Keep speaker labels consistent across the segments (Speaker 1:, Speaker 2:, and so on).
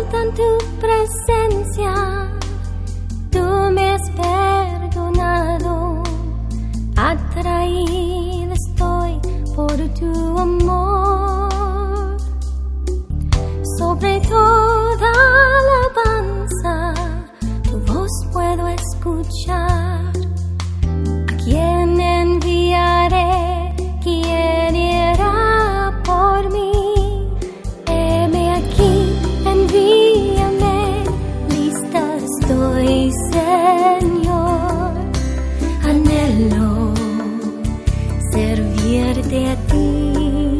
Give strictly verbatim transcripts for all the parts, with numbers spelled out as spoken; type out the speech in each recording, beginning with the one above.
Speaker 1: falta en tu presencia. Tú me has perdonado, atraída estoy por tu amor. Sobre toda alabanza, tu voz puedo escuchar. ¿A quién enviaré? ¿Quién irá por mí? Heme aquí, envíame, lista estoy, Señor. Anhelo servirte a ti.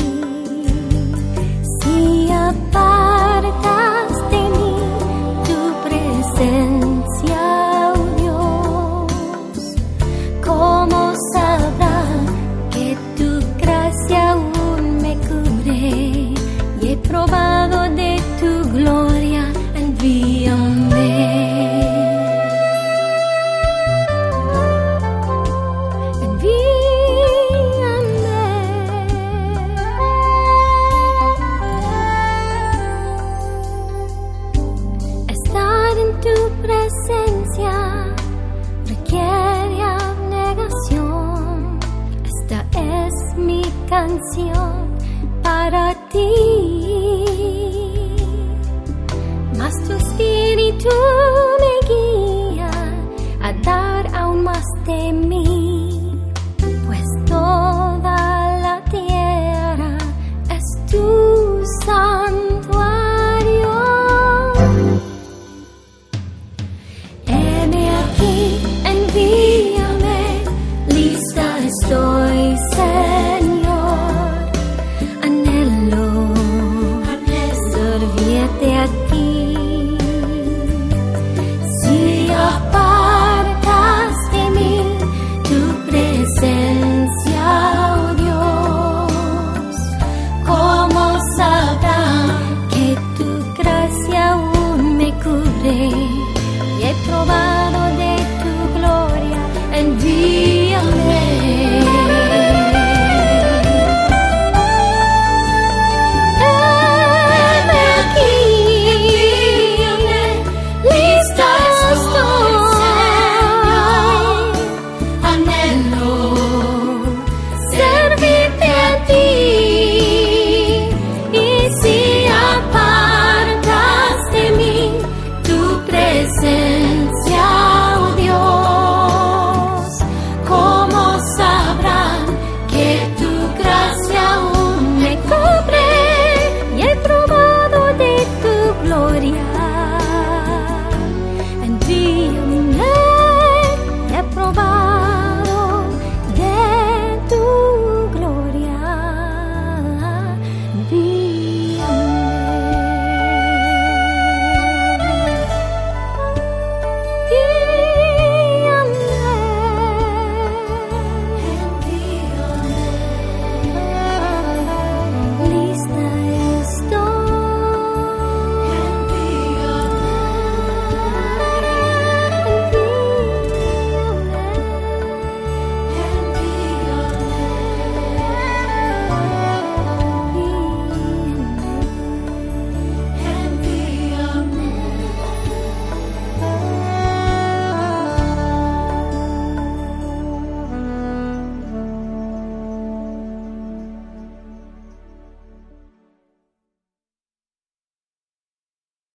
Speaker 1: Si apartas de mí tu presencia, oh Dios, ¿cómo sabrá que tu gracia aún me cubre? Y he probado de tu gloria, envíame. Tu presencia requiere abnegación. Esta es mi canción para ti.